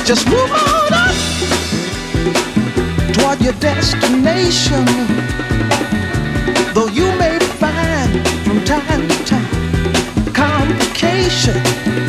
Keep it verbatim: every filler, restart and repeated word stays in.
Just move on up toward your destination. Though you may find from time to time complications,